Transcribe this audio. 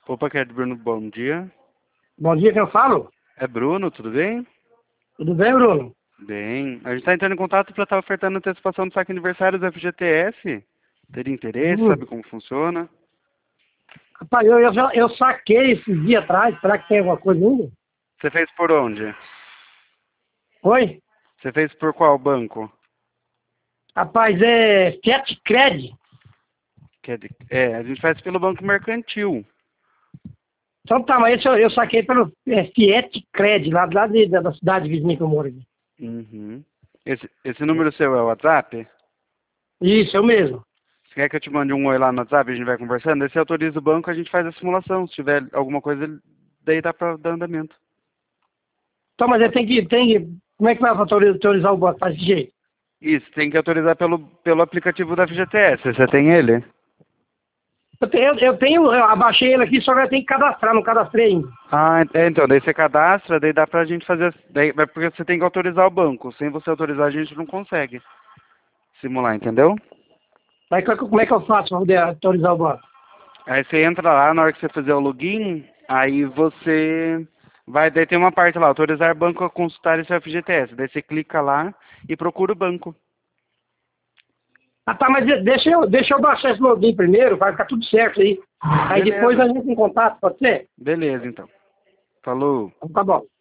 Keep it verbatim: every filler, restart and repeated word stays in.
Opa, que é de Bruno, bom dia. Bom dia, quem eu falo? É Bruno, tudo bem? Tudo bem, Bruno? Bem. A gente está entrando em contato para estar ofertando antecipação do saque aniversário do F G T S. Teria interesse? Hum. Sabe como funciona? Rapaz, eu, eu, já, eu saquei esses dias atrás. Será que tem alguma coisa ainda? Você fez por onde? Oi? Você fez por qual banco? Rapaz, é Fiat Cred. Que é, de- é, a gente faz pelo Banco Mercantil. Então tá, mas esse eu, eu saquei pelo é, Fiat Cred, lá, lá de, da da cidade vizinha que eu moro aqui. Uhum. Esse, esse número seu é o WhatsApp? Isso, eu mesmo. Você quer que eu te mande um oi lá no WhatsApp e a gente vai conversando? Aí você autoriza o banco, a gente faz a simulação. Se tiver alguma coisa, daí dá para dar andamento. Então, mas ele tem que, tem que... Como é que vai autorizar, autorizar o banco? Faz desse jeito. Isso, tem que autorizar pelo, pelo aplicativo da F G T S. Você tem ele? Eu tenho, eu, tenho, eu abaixei ele aqui, só que eu tenho que cadastrar, não cadastrei ainda. Ah, é, então, daí você cadastra, daí dá pra gente fazer, daí, é porque você tem que autorizar o banco, sem você autorizar a gente não consegue simular, entendeu? Mas co- como é que eu faço para poder autorizar o banco? Aí você entra lá, na hora que você fizer o login, aí você vai, daí tem uma parte lá, autorizar banco a consultar esse F G T S, daí você clica lá e procura o banco. Ah, tá, mas de- deixa eu, deixa eu baixar esse login primeiro, vai ficar tudo certo aí. Aí depois a Beleza, gente em contato, pode ser? beleza então. Falou. Então tá bom.